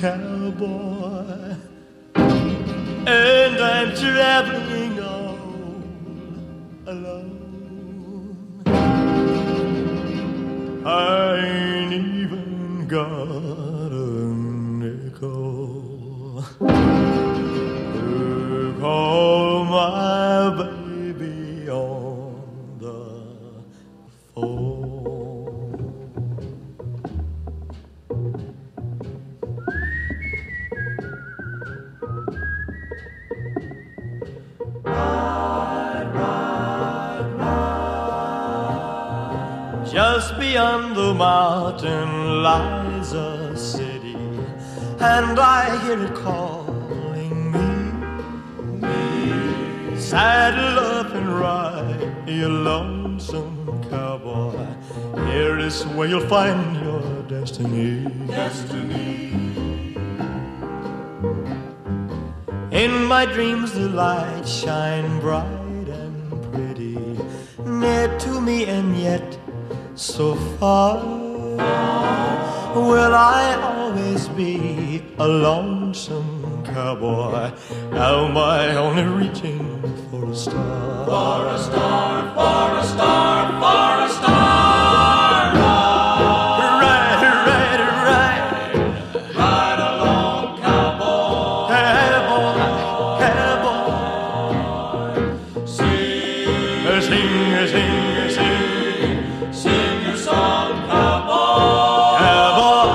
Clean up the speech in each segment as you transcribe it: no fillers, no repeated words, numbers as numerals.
cowboy, and I'm traveling all alone. I ain't even got a nickel to call my baby on the phone. Just beyond the mountain lies a city, and I hear it calling me. Saddle up and ride, you lonesome cowboy. Here is where you'll find your destiny. In my dreams the lights shine bright and pretty, near to me and yet so far. Will I always be a lonesome cowboy? Am I only reaching for a star? For a star, for a star, for a star. Right, right, right. Ride along, cowboy. Cowboy, cowboy. Sing, sing, sing, sing. Sing your song, cowboy. Cowboy,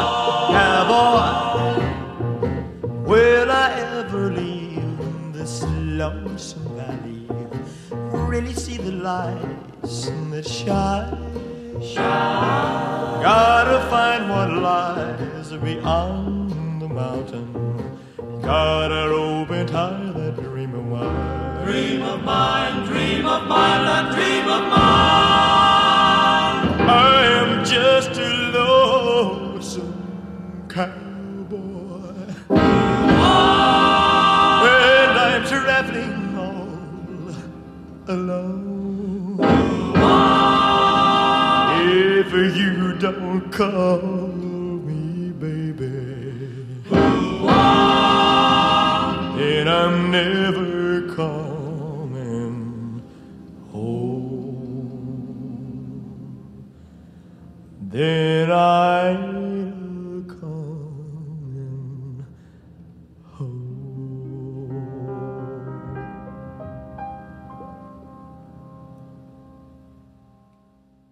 cowboy. Will I ever leave this lonesome valley? Really see the lights that shine? Gotta find what lies beyond the mountain. Gotta open tight that dream of mine. Dream of mine, dream of mine, that dream of mine. I am just a lonesome cowboy, and I'm traveling all alone. If you don't call me baby, then I'm never coming home. Then I